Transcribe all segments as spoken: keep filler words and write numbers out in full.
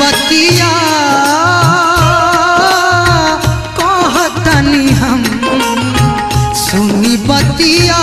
बतिया कहतनी हम सुनी बतिया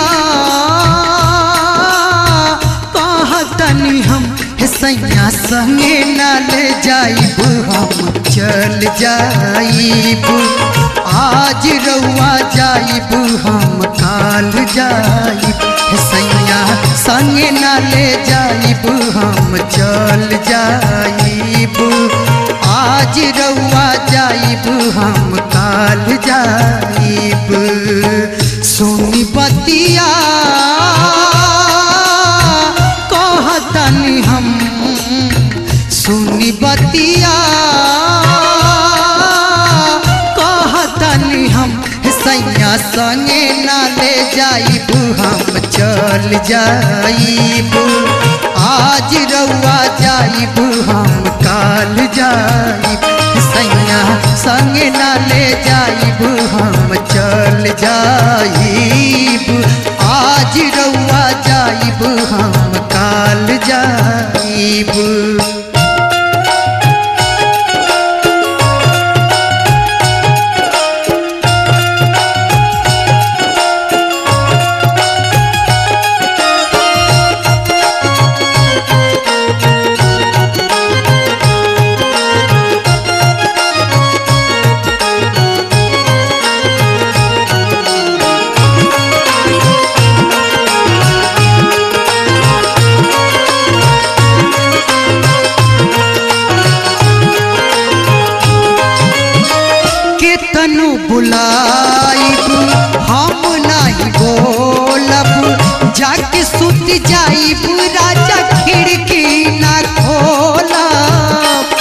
कहतनी हम सैया संगे न ले जाइब हम चल जाइब आज रउआ जाइब हम काल जाइब सैया संगे न ले जाइब हम चल जाइब आज रउआ जाइब हम काल जाइब सुनी बतिया कहतनी हम सुनी बतिया कहतनी हम सैया संगे ना ले जाइब हम चल जाइब आज रउआ जाइब हम काल जाइब सैया संगे ना ले जाइब हम चल जाइब आज रउआ जाइब हम काल जाइब केतनो बुलाइब हम नहीं बोलब जाके सुत जाइब राजा खिड़की ना खोलब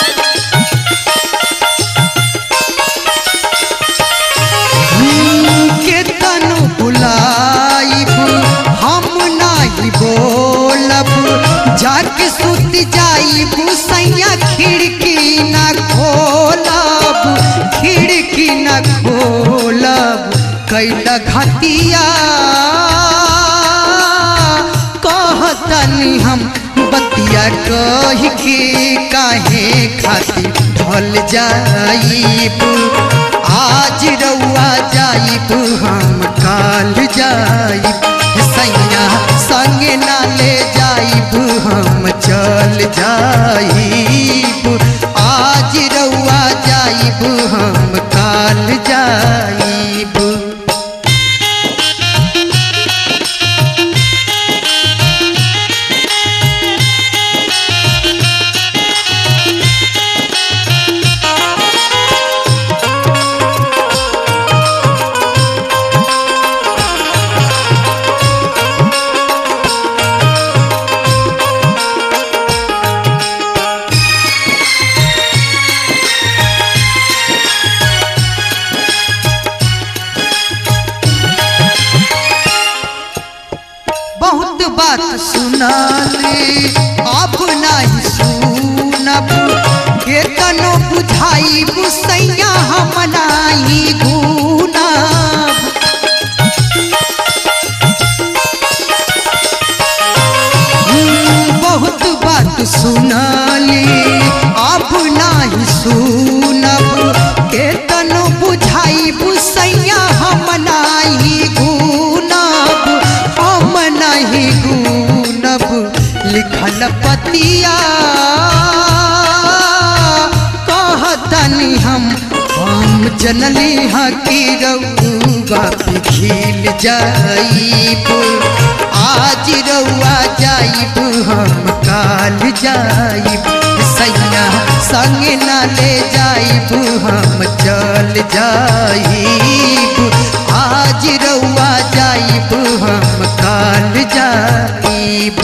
केतनो बुलाइब हम नहीं बोलब जाके सुत जाइब सैया खिड़की ना खोलब खिड़की न खोलब कैला घटिया कहतनी हम बतिया कह के काहे खातिर ढल जाइब आज रउआ जाइब हम काल जाइब सैया संगे ना ले जाइब हम चल जाइब आज रउआ जाइब हम काल जाइब बहुत बात सुनाली अब नहीं सुनब केतनो बुझाइब सैया हम नहीं गुनब बहुत बात सुनाली अब नहीं सुनब केतनो बुझाइब सैया हम नहीं गुनब हम नहीं गुनब लिखल पतिया कहतनी हम हम जनली हकी रउआ पिघिल जाइब आज रउआ जाइब हम काल जाइब सैया संगे ना ले जाइब हम चल जाइब आज रउआ जाइब हम काल जाइब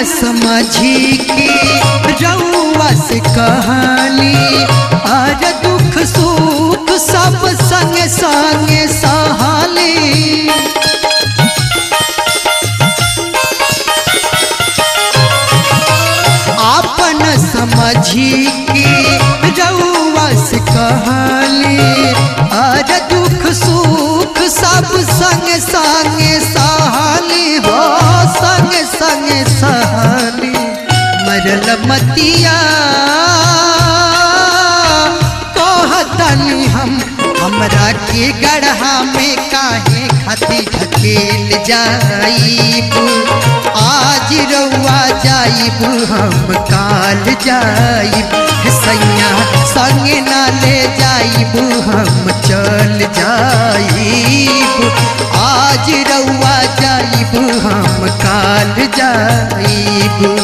समझी के रउआ से कहानी और दुख सुख सब संगे संगे सहाली। आपन समझी के रउआ से कहानी और दुख सुख सब संगे संगे सहाली हो संगे संगे सहाली। मरल मतिया कहतनी हम हमरा के गढ़ा में काहे खाती ढकेल जाइब। आज रउआ जाइब हम काल जाइब सैया संगे ना ले जाइब हम चल जाइब। आज रउआ जाइब हम काल जाइब।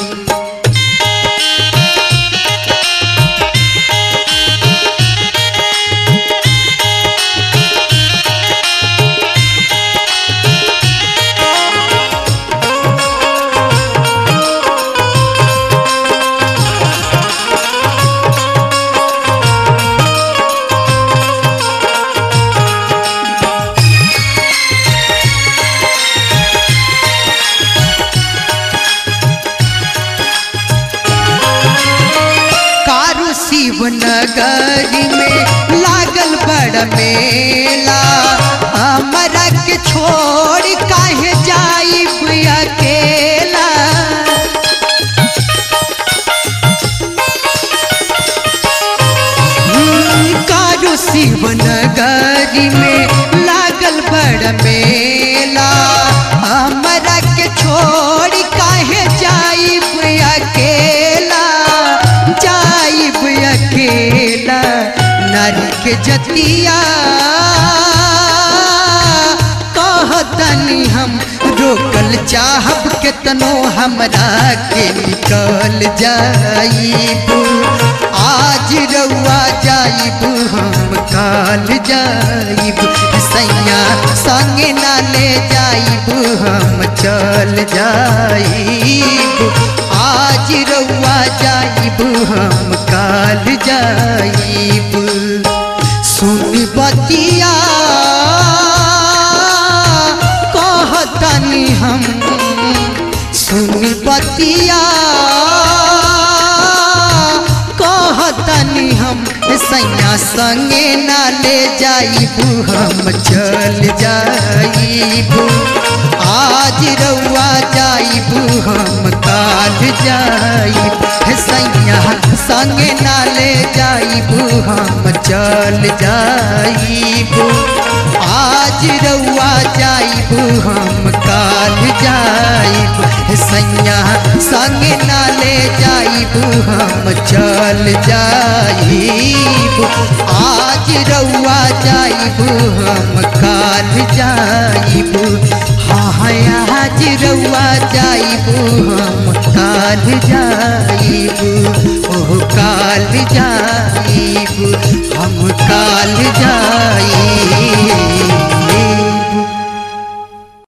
शिवनगरी में लागल बड़ मेला हमरा के छोड़ काहे जाइब अकेला। कारू शिवनगरी में लागल बड़ मेला हमरा के छोड़ काहे जाइब अकेला जाइब अकेला। नारी के जतिया कहतनी हम रोकल चाहब केतनो हमरा के निकल जाइब। आज रउआ जाइब हम काल जाइब सैया संगे ना ले जाइब हम चल जाइब। आज रउआ जाइब हम काल जाइब। सुन बतिया कहतनी हम सुन बतिया कहतनी हम सैया संगे ना ले जाइब हम चल जाइब। आज रउआ जाइब हम काल जाइब सैया संगे ना ले जाइब हम चल जाइब। आज रउआ जाइब हम काल जाइब सैया संगे ना ले जाइब हम चल जाइब। आज रउआ जाइब हम काल जाइब। हाँ आज रउआ जाइब हम काल जाइब। ओह काल जाइब हम काल जाइब।